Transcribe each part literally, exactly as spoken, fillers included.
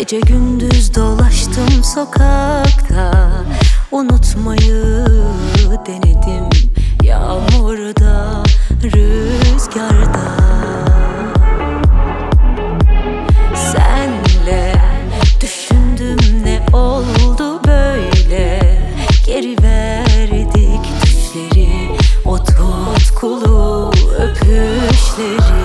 Gece gündüz dolaştım sokakta, unutmayı denedim. Yağmurda, rüzgarda, senle düşündüm ne oldu böyle. Geri verdik düşleri, o tutkulu öpüşleri.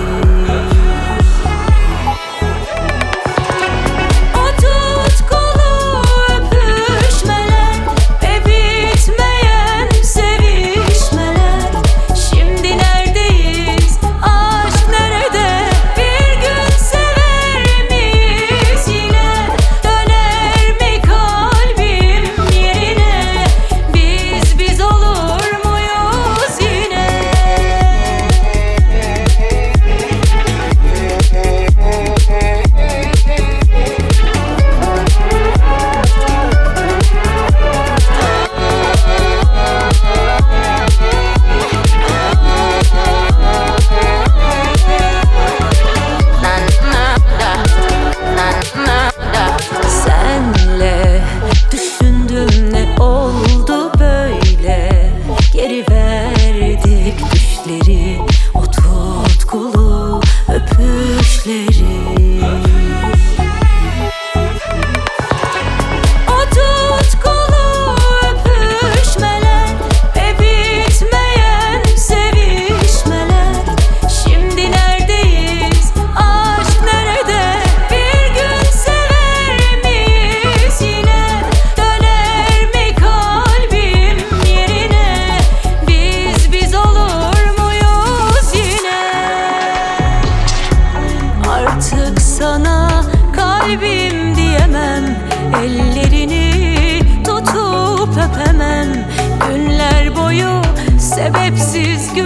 O tutkulu öpüşleri, o tutkulu öpüşmeler ve bitmeyen sevişmeler. Şimdi neredeyiz? Aşk nerede? Bir gün sever miyiz yine? Döner mi kalbim yerine? Biz biz olur. Artık sana kalbim diyemem, ellerini tutup öpemem. Günler boyu sebepsiz